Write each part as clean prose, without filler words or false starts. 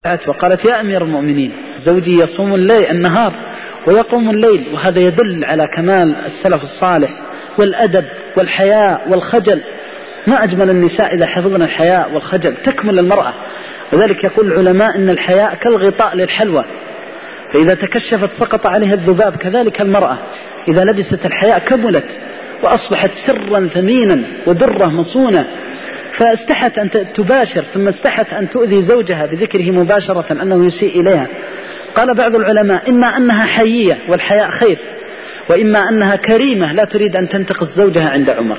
وقالت يا أمير المؤمنين زوجي يصوم النهار ويقوم الليل، وهذا يدل على كمال السلف الصالح والأدب والحياء والخجل. ما أجمل النساء إذا حفظنا الحياء والخجل تكمل المرأة. وذلك يقول العلماء إن الحياء كالغطاء للحلوى، فإذا تكشفت سقط عليها الذباب. كذلك المرأة إذا لبست الحياء كملت وأصبحت سرا ثمينا ودرة مصونة، فاستحت أن تباشر، ثم استحت أن تؤذي زوجها بذكره مباشرة أنه يسيء إليها. قال بعض العلماء إما أنها حيية والحياء خير، وإما أنها كريمة لا تريد أن تنتقص زوجها عند عمر.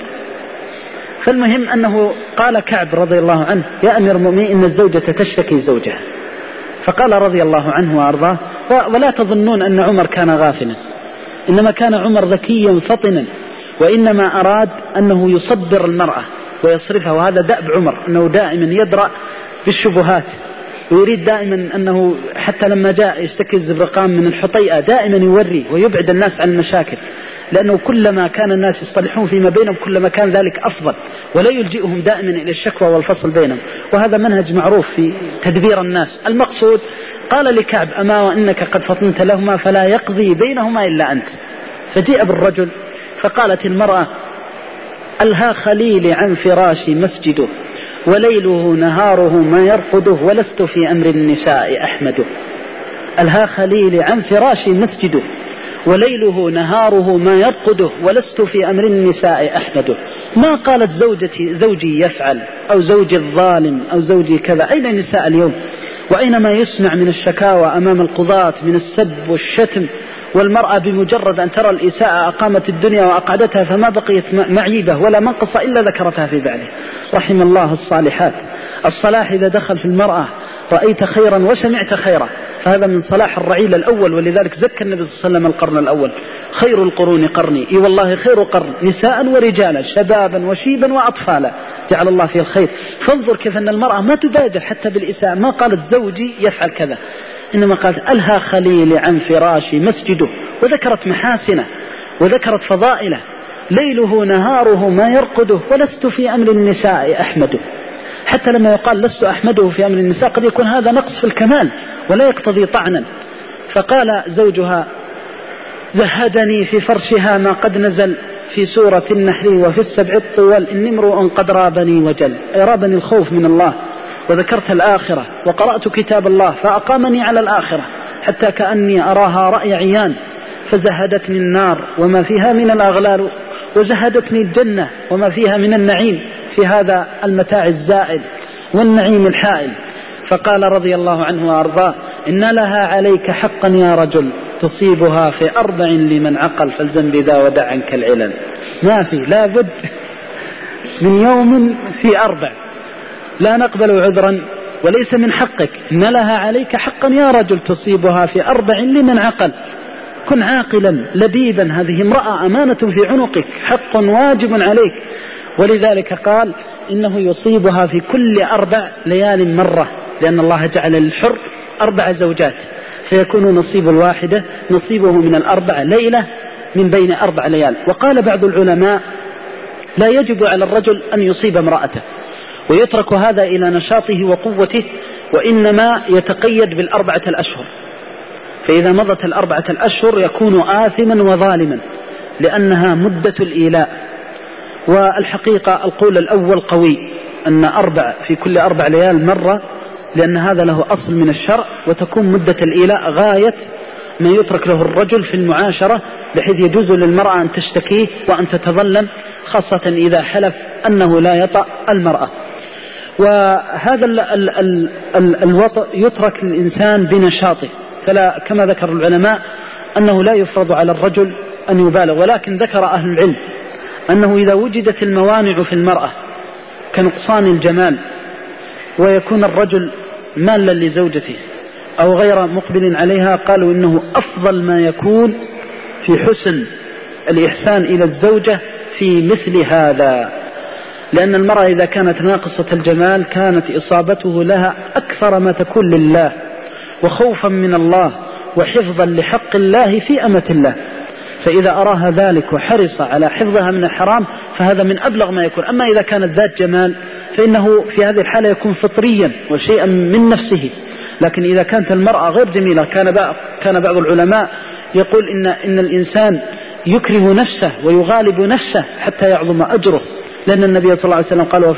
فالمهم أنه قال كعب رضي الله عنه يا أمير المؤمنين إن الزوجة تشتكي زوجها، فقال رضي الله عنه وأرضاه ولا تظنون أن عمر كان غافلا، إنما كان عمر ذكيا فطنا، وإنما أراد أنه يصدر المرأة ويصرفها. وهذا دأب عمر، أنه دائما يدرأ بالشبهات، ويريد دائما أنه حتى لما جاء يشتكي الزبرقان من الحطيئة دائما يوري ويبعد الناس عن المشاكل، لأنه كلما كان الناس يصطلحون فيما بينهم كلما كان ذلك أفضل، ولا يلجئهم دائما إلى الشكوى والفصل بينهم. وهذا منهج معروف في تدبير الناس. المقصود قال لكعب أما وإنك قد فطنت لهما فلا يقضي بينهما إلا أنت. فجيء بالرجل فقالت المرأة ألهى خليلي عن فراشي مسجده وليله نهاره ما يرقده ولست في أمر النساء أحمده. ألهى خليلي عن فراشي مسجده وليله نهاره ما يرقده ولست في أمر النساء أحمده. ما قالت زوجي يفعل أو زوجي الظالم أو زوجي كذا. أين النساء اليوم؟ وأين ما يسمع من الشكاوى أمام القضاة من السب والشتم؟ والمرأة بمجرد أن ترى الإساءة أقامت الدنيا وأقعدتها، فما بقيت معيبة ولا منقصة إلا ذكرتها في بعده. رحم الله الصالحات. الصلاح إذا دخل في المرأة رأيت خيرا وسمعت خيرا، فهذا من صلاح الرعيل الأول. ولذلك زكى النبي صلى الله عليه وسلم القرن الأول خير القرون قرني، إي والله خير قرن نساء ورجالا شبابا وشيبا وأطفالا جعل الله فيه الخير. فانظر كيف أن المرأة ما تبادر حتى بالإساءة، ما قالت زوجي يفعل كذا، إنما قالت ألهى خليلي عن فراشي مسجده، وذكرت محاسنه وذكرت فضائله. ليله نهاره ما يرقده ولست في أمر النساء أحمده. حتى لما يقال لست أحمده في أمر النساء قد يكون هذا نقص في الكمال ولا يقتضي طعنا. فقال زوجها زهدني في فرشها ما قد نزل في سورة النحل وفي السبع الطوال إني امرؤ قد رابني وجل، أي رابني الخوف من الله، وذكرت الآخرة وقرأت كتاب الله فأقامني على الآخرة حتى كأني أراها رأي عيان. فزهدتني النار وما فيها من الأغلال وزهدتني الجنة وما فيها من النعيم في هذا المتاع الزائل والنعيم الحائل. فقال رضي الله عنه وأرضاه إن لها عليك حقا يا رجل تصيبها في 4 لمن عقل فالزم بذا ودع عنك العلل. ما في لا بد من يوم في 4 لا نقبل عذرا وليس من حقك. إن لها عليك حقا يا رجل تصيبها في 4 لمن عقل. كن عاقلا لبيبا، هذه امرأة أمانة في عنقك، حق واجب عليك. ولذلك قال إنه يصيبها في كل 4 ليال مرة، لأن الله جعل للحر 4 زوجات، فيكون نصيب الواحدة نصيبه من 4 ليلة من بين 4 ليال. وقال بعض العلماء لا يجب على الرجل أن يصيب امرأته ويترك هذا إلى نشاطه وقوته، وإنما يتقيد بال4 الأشهر. فإذا مضت 4 الأشهر يكون آثما وظالما، لأنها مدة الإيلاء. والحقيقة القول الأول قوي، أن 4 في كل 4 ليال مرة، لأن هذا له أصل من الشرع، وتكون مدة الإيلاء غاية ما يترك له الرجل في المعاشرة، بحيث يجوز للمرأة أن تشتكيه وأن تتظلم، خاصة إذا حلف أنه لا يطأ المرأة. وهذا الوطء يترك للإنسان بنشاطه، فلا كما ذكر العلماء أنه لا يفرض على الرجل أن يبالغ. ولكن ذكر أهل العلم أنه إذا وجدت الموانع في المرأة كنقصان الجمال، ويكون الرجل مالا لزوجته أو غير مقبل عليها، قالوا إنه أفضل ما يكون في حسن الإحسان إلى الزوجة في مثل هذا، لأن المرأة إذا كانت ناقصة الجمال كانت إصابته لها أكثر ما تكون لله، وخوفا من الله وحفظا لحق الله في أمة الله. فإذا أراها ذلك وحرص على حفظها من الحرام فهذا من أبلغ ما يكون. أما إذا كانت ذات جمال فإنه في هذه الحالة يكون فطريا وشيئا من نفسه، لكن إذا كانت المرأة غير جميلة كان بعض العلماء يقول إن الإنسان يكره نفسه ويغالب نفسه حتى يعظم أجره، لأن النبي صلى الله عليه وسلم قال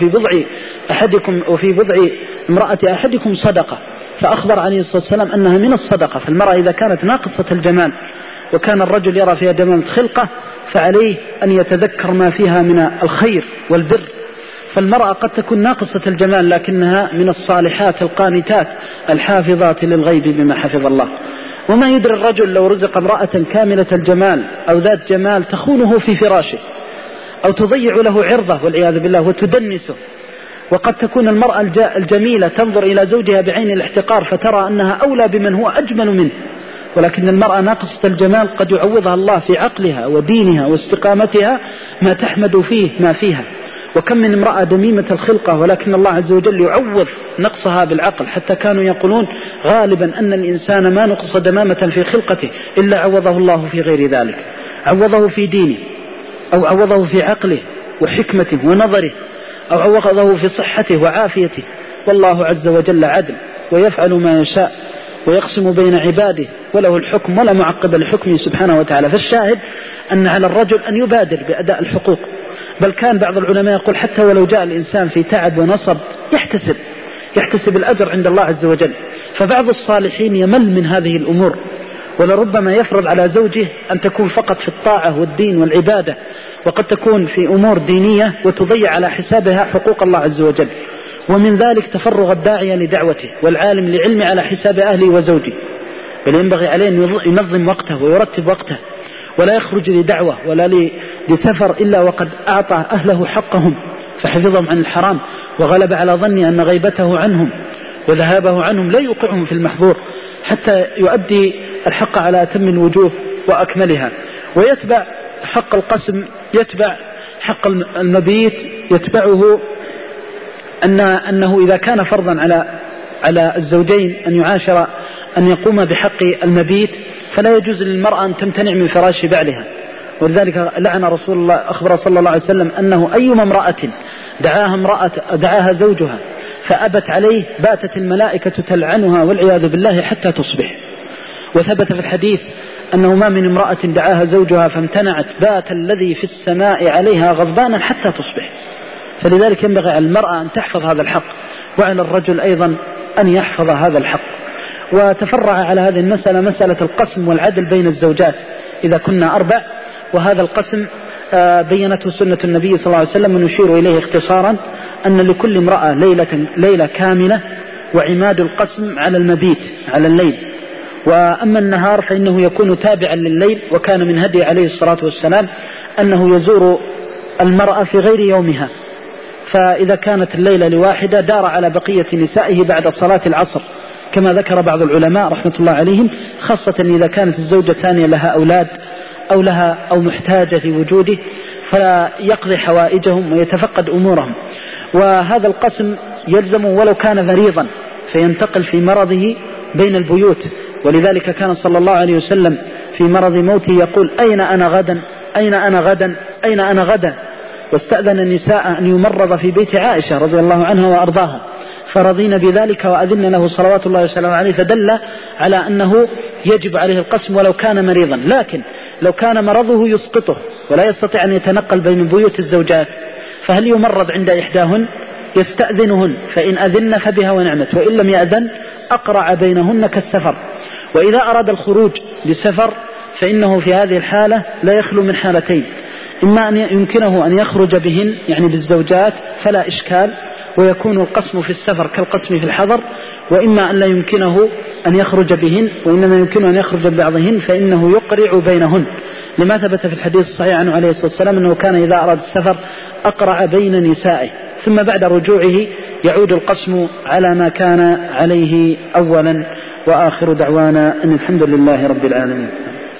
وفي بضع امرأة أحدكم صدقة، فأخبر عليه الصلاة والسلام أنها من الصدقة. فالمرأة إذا كانت ناقصة الجمال وكان الرجل يرى فيها جمال الخلقة فعليه أن يتذكر ما فيها من الخير والبر. فالمرأة قد تكون ناقصة الجمال لكنها من الصالحات القانتات الحافظات للغيب بما حفظ الله. وما يدري الرجل لو رزق امرأة كاملة الجمال أو ذات جمال تخونه في فراشه أو تضيع له عرضه والعياذ بالله وتدنسه. وقد تكون المرأة الجميلة تنظر إلى زوجها بعين الاحتقار فترى أنها أولى بمن هو أجمل منه، ولكن المرأة ناقصة الجمال قد يعوضها الله في عقلها ودينها واستقامتها ما تحمد فيه ما فيها. وكم من امرأة دميمة الخلقة ولكن الله عز وجل يعوض نقصها بالعقل، حتى كانوا يقولون غالبا أن الإنسان ما نقص دمامة في خلقته إلا عوضه الله في غير ذلك، عوضه في دينه أو عوضه في عقله وحكمته ونظره أو عوضه في صحته وعافيته. والله عز وجل عدل ويفعل ما يشاء ويقسم بين عباده وله الحكم ولا معقب لحكمه سبحانه وتعالى. فالشاهد أن على الرجل أن يبادر بأداء الحقوق، بل كان بعض العلماء يقول حتى ولو جاء الإنسان في تعب ونصب يحتسب الأجر عند الله عز وجل. فبعض الصالحين يمل من هذه الأمور ولربما يفرض على زوجه أن تكون فقط في الطاعة والدين والعبادة، وقد تكون في أمور دينية وتضيع على حسابها حقوق الله عز وجل. ومن ذلك تفرغ الداعية لدعوته والعالم لعلمه على حساب أهله وزوجه، بل ينبغي عليه أن ينظم وقته ويرتب وقته ولا يخرج لدعوة ولا لسفر إلا وقد أعطى أهله حقهم فحفظهم عن الحرام وغلب على ظني أن غيبته عنهم وذهابه عنهم لا يوقعهم في المحظور حتى يؤدي الحق على أتم الوجوه وأكملها. ويتبع حق القسم، يتبع حق المبيت، يتبعه أنه إذا كان فرضا على الزوجين أن يقوم بحق المبيت فلا يجوز للمرأة أن تمتنع من فراش بعلها. ولذلك لعن رسول الله أخبر صلى الله عليه وسلم أنه أيما امرأة دعاها زوجها فأبت عليه باتت الملائكة تلعنها والعياذ بالله حتى تصبح. وثبت في الحديث أنه ما من امرأة دعاها زوجها فامتنعت بات الذي في السماء عليها غضبانا حتى تصبح. فلذلك ينبغي على المرأة أن تحفظ هذا الحق وعلى الرجل أيضا أن يحفظ هذا الحق. وتفرع على هذه المسألة مسألة القسم والعدل بين الزوجات إذا كنا 4، وهذا القسم بينته سنة النبي صلى الله عليه وسلم ونشير إليه اختصارا أن لكل امرأة ليلة كاملة، وعماد القسم على المبيت على الليل، وأما النهار فإنه يكون تابعا لليل. وكان من هدي عليه الصلاة والسلام أنه يزور المرأة في غير يومها، فإذا كانت الليلة لواحدة دار على بقية نسائه بعد صلاة العصر كما ذكر بعض العلماء رحمة الله عليهم، خاصة إذا كانت الزوجة الثانية لها أولاد أو محتاجة لوجوده فلا يقضي حوائجهم ويتفقد أمورهم. وهذا القسم يلزم ولو كان مريضا فينتقل في مرضه بين البيوت. ولذلك كان صلى الله عليه وسلم في مرض موته يقول أين أنا غدا أين أنا غدا أين أنا غدا، واستأذن النساء أن يمرض في بيت عائشة رضي الله عنها وأرضاها فرضين بذلك وأذن له صلوات الله وسلامه عليه، فدل على أنه يجب عليه القسم ولو كان مريضا. لكن لو كان مرضه يسقطه ولا يستطيع أن يتنقل بين بيوت الزوجات فهل يمرض عند إحداهن؟ يستأذنهن، فإن أذن فبها ونعمت، وإن لم يأذن أقرع بينهن كالسفر. وإذا أراد الخروج لسفر فإنه في هذه الحالة لا يخلو من حالتين: إما أن يمكنه أن يخرج بهن يعني بالزوجات فلا إشكال ويكون القسم في السفر كالقسم في الحضر، وإما أن لا يمكنه أن يخرج بهن وإنما يمكنه أن يخرج ببعضهن فإنه يقرع بينهن، لما ثبت في الحديث الصحيح عنه عليه الصلاة والسلام أنه كان إذا أراد السفر أقرع بين نسائه، ثم بعد رجوعه يعود القسم على ما كان عليه أولا. وآخر دعوانا أن الحمد لله رب العالمين.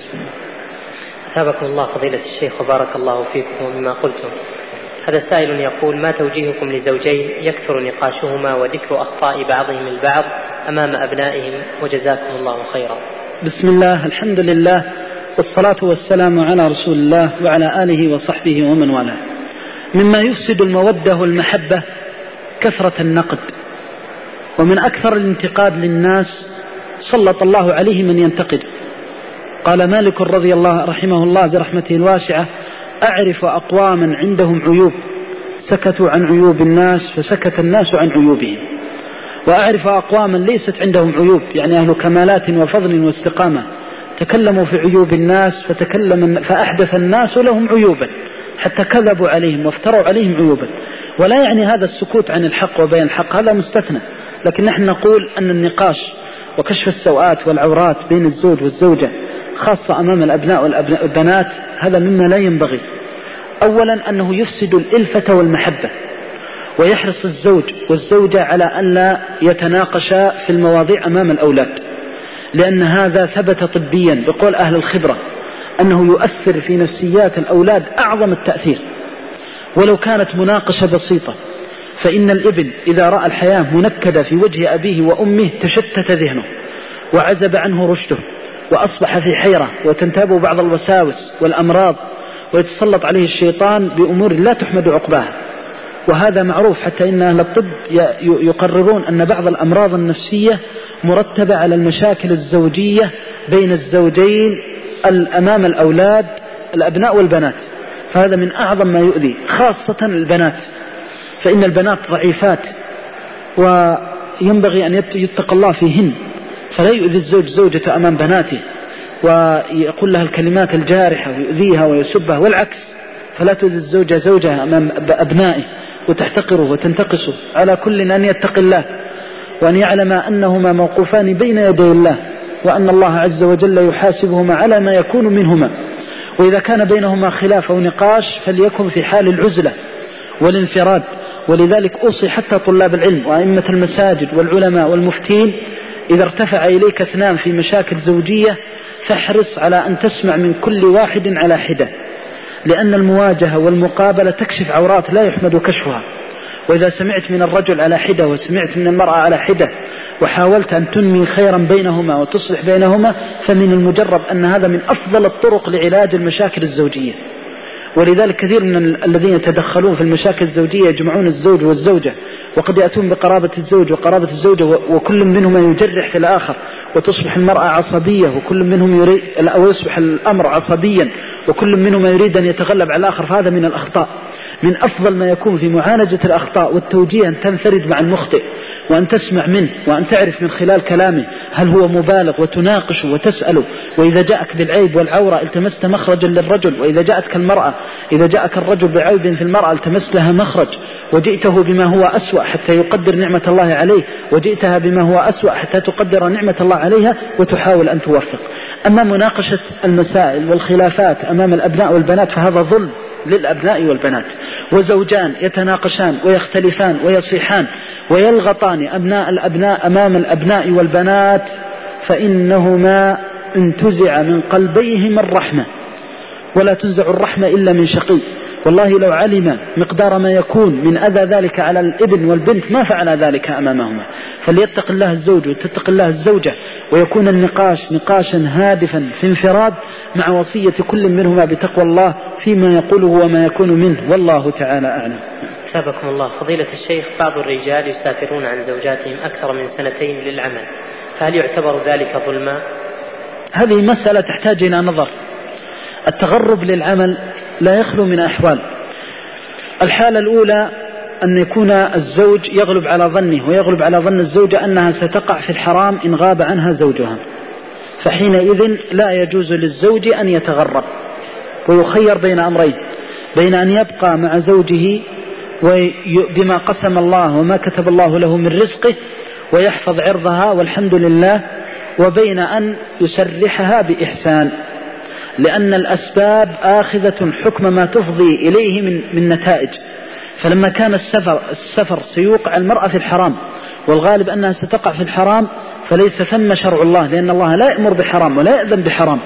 أثابكم الله فضيلة الشيخ وبارك الله فيكم ومما قلتم. هذا سائل يقول: ما توجيهكم لزوجين يكثر نقاشهما وذكر أخطاء بعضهم البعض أمام أبنائهم، وجزاكم الله خيرا. بسم الله، الحمد لله، والصلاة والسلام على رسول الله وعلى آله وصحبه ومن والاه. مما يفسد المودة والمحبة كثرة النقد ومن أكثر الانتقاد للناس سلط الله عليه من ينتقد. قال مالك رضي الله رحمه الله برحمته الواسعة: أعرف أقواما عندهم عيوب سكتوا عن عيوب الناس فسكت الناس عن عيوبهم، وأعرف أقواما ليست عندهم عيوب، يعني أهل كمالات وفضل واستقامة، تكلموا في عيوب الناس فأحدث الناس لهم عيوبا حتى كذبوا عليهم وافتروا عليهم عيوبا. ولا يعني هذا السكوت عن الحق وبين الحق، هذا مستثنى، لكن نحن نقول أن النقاش وكشف السوءات والعورات بين الزوج والزوجة خاصة أمام الأبناء والبنات هذا مما لا ينبغي. أولا أنه يفسد الإلفة والمحبة، ويحرص الزوج والزوجة على أن لا يتناقشا في المواضيع أمام الأولاد، لأن هذا ثبت طبيا بقول أهل الخبرة أنه يؤثر في نفسيات الأولاد أعظم التأثير. ولو كانت مناقشة بسيطة، فإن الابن إذا رأى الحياة منكدة في وجه أبيه وأمه تشتت ذهنه وعزب عنه رشده وأصبح في حيرة وتنتابه بعض الوساوس والأمراض ويتسلط عليه الشيطان بأمور لا تحمد عقباها. وهذا معروف، حتى إن أهل الطب يقررون أن بعض الأمراض النفسية مرتبة على المشاكل الزوجية بين الزوجين أمام الأولاد الأبناء والبنات، فهذا من أعظم ما يؤذي خاصة البنات، فإن البنات ضعيفات وينبغي أن يتقى الله فيهن، فلا يؤذي الزوج زوجته أمام بناته ويقول لها الكلمات الجارحة ويؤذيها ويسبها، والعكس، فلا تؤذي الزوجة زوجها أمام أبنائه وتحتقره وتنتقصه. على كل أن يتقي الله وأن يعلم أنهما موقوفان بين يدي الله، وأن الله عز وجل يحاسبهما على ما يكون منهما. وإذا كان بينهما خلاف أو نقاش فليكن في حال العزلة والانفراد. ولذلك أوصي حتى طلاب العلم وأئمة المساجد والعلماء والمفتين: إذا ارتفع إليك اثنان في مشاكل زوجية فاحرص على أن تسمع من كل واحد على حدة، لأن المواجهة والمقابلة تكشف عورات لا يحمد كشفها. وإذا سمعت من الرجل على حدة وسمعت من المرأة على حدة وحاولت أن تنمي خيرا بينهما وتصلح بينهما، فمن المجرب أن هذا من أفضل الطرق لعلاج المشاكل الزوجية. ولذلك كثير من الذين يتدخلون في المشاكل الزوجية يجمعون الزوج والزوجة، وقد يأتون بقرابة الزوج وقرابة الزوجة، وكل منهما يجرح في الآخر، وتصبح المرأة عصبية وكل منهم يريد، أو يصبح الأمر عصبيا وكل منهما يريد أن يتغلب على الآخر. فهذا من الأخطاء. من أفضل ما يكون في معالجة الأخطاء والتوجيه أن تنفرد مع المخطئ وأن تسمع منه وأن تعرف من خلال كلامه هل هو مبالغ، وتناقشه وتسأله. وإذا جاءك بالعيب والعورة التمست مخرجا للرجل، وإذا جاءتك المرأة، إذا جاءك الرجل بعيب في المرأة التمست لها مخرج، وجئته بما هو أسوأ حتى يقدر نعمة الله عليه، وجئتها بما هو أسوأ حتى تقدر نعمة الله عليها وتحاول أن توفق. أما مناقشة المسائل والخلافات أمام الأبناء والبنات فهذا ظلم للأبناء والبنات. وزوجان يتناقشان ويختلفان ويصيحان ويلغطان الأبناء أمام الأبناء والبنات، فإنهما انتزع من قلبيهما الرحمة، ولا تنزع الرحمة إلا من شقي. والله لو علم مقدار ما يكون من أذى ذلك على الابن والبنت ما فعل ذلك أمامهما. فليتق الله الزوج وتتق الله الزوجة، ويكون النقاش نقاشا هادفا في انفراد مع وصية كل منهما بتقوى الله فيما يقوله وما يكون منه، والله تعالى أعلم. أثابكم الله. فضيلة الشيخ، بعض الرجال يسافرون عن زوجاتهم أكثر من 2 للعمل، فهل يعتبر ذلك ظلما؟ هذه مسألة تحتاج إلى نظر. التغرب للعمل لا يخلو من أحوال. الحالة الأولى أن يكون الزوج يغلب على ظنه ويغلب على ظن الزوجة أنها ستقع في الحرام إن غاب عنها زوجها، فحينئذ لا يجوز للزوج أن يتغرب، ويخير بين أمرين: بين أن يبقى مع زوجه بما قسم الله وما كتب الله له من رزقه ويحفظ عرضها والحمد لله، وبين أن يسرحها بإحسان، لأن الأسباب آخذة حكم ما تفضي إليه من نتائج. فلما كان السفر سيوقع المرأة في الحرام، والغالب أنها ستقع في الحرام، فليس ثم شرع الله، لأن الله لا يأمر بحرام ولا يأذن بحرام.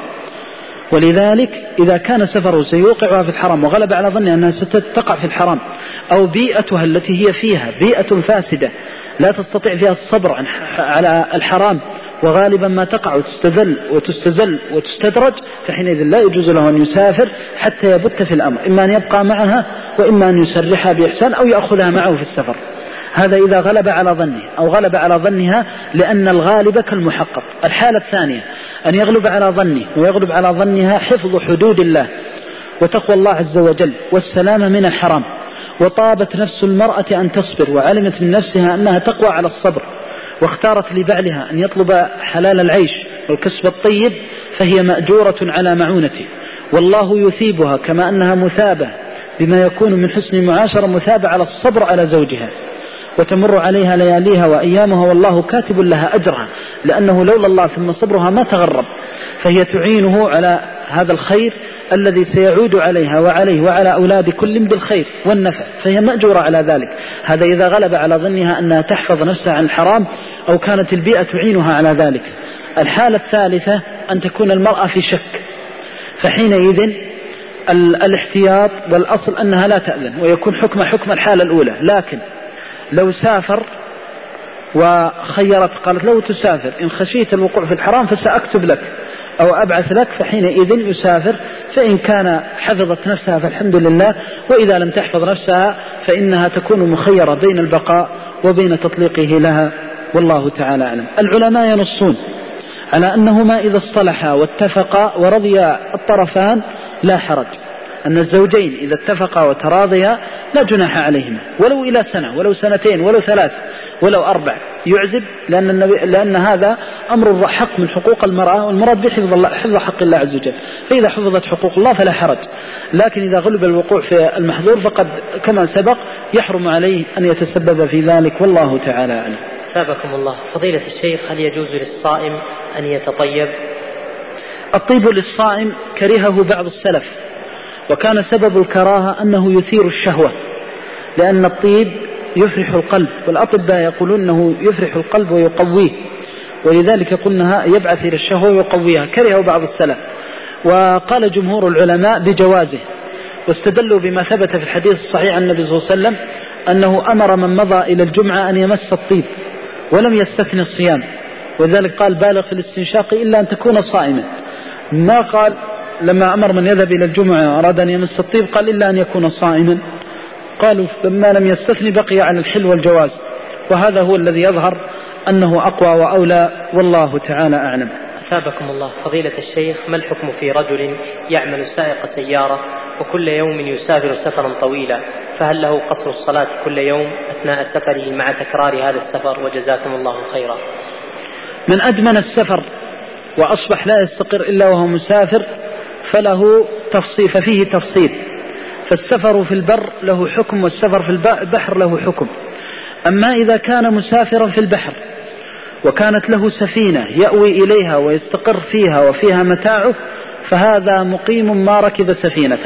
ولذلك إذا كان سفره سيوقعها في الحرام وغلب على ظنها أنها ستقع في الحرام، أو بيئتها التي هي فيها بيئة فاسدة لا تستطيع فيها الصبر على الحرام، وغالبا ما تقع وتستذل وتستدرج، فحينئذ لا يجوز له أن يسافر حتى يبت في الأمر، إما أن يبقى معها وإما أن يسرحها بإحسان أو يأخذها معه في السفر. هذا إذا غلب على ظنه أو غلب على ظنها، لأن الغالب كالمحقق. الحالة الثانية أن يغلب على ظنه ويغلب على ظنها حفظ حدود الله وتقوى الله عز وجل والسلامة من الحرام، وطابت نفس المرأة أن تصبر وعلمت من نفسها أنها تقوى على الصبر، واختارت لبعلها أن يطلب حلال العيش والكسب الطيب، فهي مأجورة على معونته، والله يثيبها كما أنها مثابة بما يكون من حسن المعاشرة، مثابة على الصبر على زوجها، وتمر عليها لياليها وأيامها والله كاتب لها أجرها، لأنه لولا الله ثم صبرها ما تغرب، فهي تعينه على هذا الخير الذي سيعود عليها وعليه وعلى أولاد كل بالخير والنفع، فهي مأجورة على ذلك. هذا إذا غلب على ظنها أنها تحفظ نفسها عن الحرام أو كانت البيئة تعينها على ذلك. الحالة الثالثة أن تكون المرأة في شك، فحينئذ الاحتياط والأصل أنها لا تأذن ويكون حكم الحالة الأولى. لكن لو سافر وخيرت قالت لو تسافر إن خشيت الوقوع في الحرام فسأكتب لك أو أبعث لك، فحينئذ يسافر، فإن كان حفظت نفسها فالحمد لله، وإذا لم تحفظ نفسها فإنها تكون مخيرة بين البقاء وبين تطليقه لها، والله تعالى أعلم. العلماء ينصون على أنهما إذا اصطلحا واتفقا ورضي الطرفان لا حرج، أن الزوجين إذا اتفقا وتراضيا لا جناح عليهما، ولو إلى سنة ولو سنتين ولو 3 ولو 4 يعزب، لأن هذا أمر حق من حقوق المرأة، والمراد بحفظ حفظ حق الله عز وجل، فإذا حفظت حقوق الله فلا حرج. لكن إذا غلب الوقوع في المحظور فقد كما سبق يحرم عليه أن يتسبب في ذلك، والله تعالى أعلم. ثابكم الله. فضيلة الشيخ، هل يجوز للصائم أن يتطيب؟ الطيب للصائم كرهه بعض السلف، وكان سبب الكراهة أنه يثير الشهوة، لأن الطيب يفرح القلب، والأطباء يقولون أنه يفرح القلب ويقويه، ولذلك قلنا يبعث إلى الشهوة ويقويها، كرهه بعض السلف. وقال جمهور العلماء بجوازه، واستدلوا بما ثبت في الحديث الصحيح عن النبي صلى الله عليه وسلم أنه أمر من مضى إلى الجمعة أن يمس الطيب ولم يستثني الصيام، ولذلك قال بالغ في الاستنشاق إلا أن تكون صائما، ما قال لما أمر من يذهب إلى الجمعة أراد أن يمس الطيب قال إلا أن يكون صائما، قالوا لما لم يستثني بقي على الحل والجواز، وهذا هو الذي يظهر أنه أقوى وأولى، والله تعالى أعلم. أثابكم الله. فضيلة الشيخ، ما الحكم في رجل يعمل سائق سيارة وكل يوم يسافر سفرا طويلا، فهل له قصر الصلاة كل يوم أثناء سفره مع تكرار هذا السفر؟ وجزاكم الله خيرا. من أدمن السفر وأصبح لا يستقر إلا وهو مسافر فله تفصيل، ففيه تفصيل، فالسفر في البر له حكم والسفر في البحر له حكم. أما إذا كان مسافرا في البحر وكانت له سفينة يأوي إليها ويستقر فيها وفيها متاعه، فهذا مقيم ما ركب سفينته،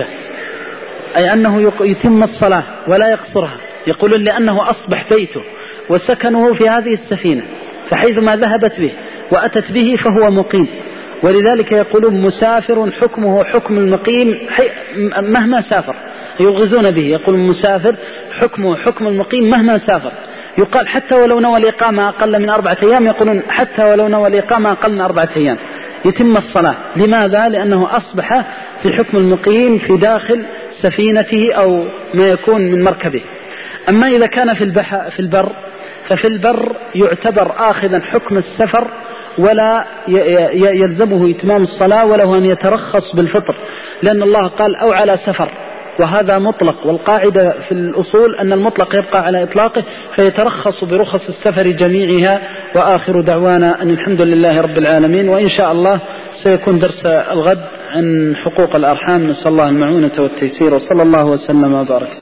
أي أنه يتم الصلاة ولا يقصرها، يقولون لأنه أصبح بيته وسكنه في هذه السفينة، فحيث ما ذهبت به وأتت به فهو مقيم، ولذلك يقولون مسافر حكمه حكم المقيم مهما سافر، يغزون به، يقول مسافر حكمه حكم المقيم مهما سافر، يقال حتى ولو نوى الإقامة أقل من 4 أيام، يقولون حتى ولو نوى الإقامة أقل من 4 أيام يتم الصلاة. لماذا؟ لأنه أصبح في حكم المقيم في داخل سفينته أو ما يكون من مركبه. أما إذا كان في البر ففي البر يعتبر آخذا حكم السفر، ولا يلزمه إتمام الصلاة، وله أن يترخص بالفطر، لأن الله قال أو على سفر، وهذا مطلق، والقاعدة في الأصول أن المطلق يبقى على إطلاقه، فيترخص برخص السفر جميعها. وآخر دعوانا أن الحمد لله رب العالمين، وإن شاء الله سيكون درس الغد عن حقوق الأرحام، نسأل الله المعونة والتيسير، وصلى الله وسلم وبارك.